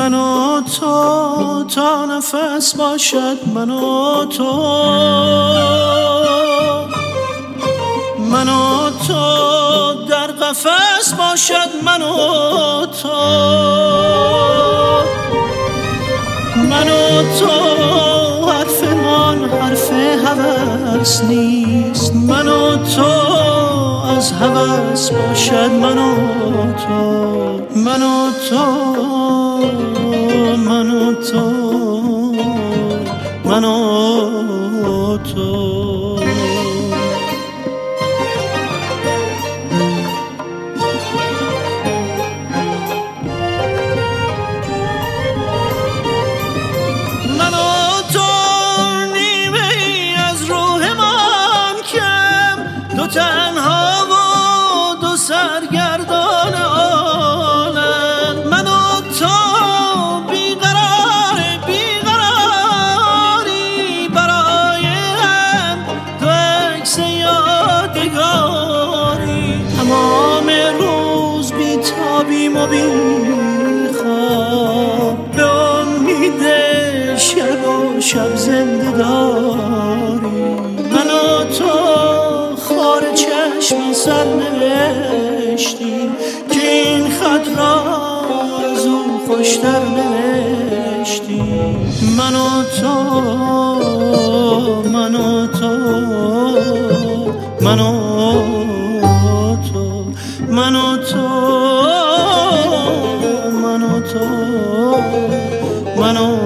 من و تو تا نفس باشد، من و تو، من و تو در قفس باشد، من و تو، من و تو حرفمان حرف هوس نیست، من و تو از هوس باشد، من و تو، من و تو، من و تو، من و تو. تنها و دو سرگردان عالم، من و تو بیقرار بیقراری برای هم، دو عکس یادگاری، تمام روز بیتابیم و بیخواب، به امید شب و شب زنده داری، من و تو چشم سر نوشتیم که این خط را از او خوشتر نوشتیم، من و تو، من و تو، من و تو، من و تو، من و تو، من و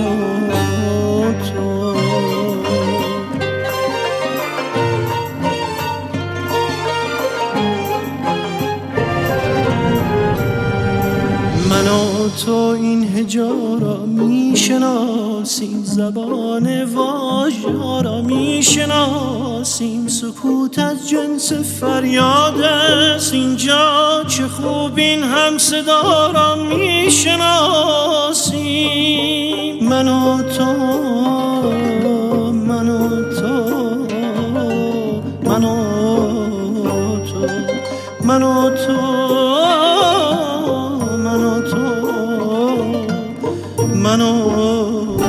من و تو این هجا را میشناسیم، زبان واژه را میشناسیم، سکوت از جنس فریاد است اینجا، چه خوب این هم صدا را میشناسیم، من و تو، من و تو، من و تو، من و تو، من و تو، من و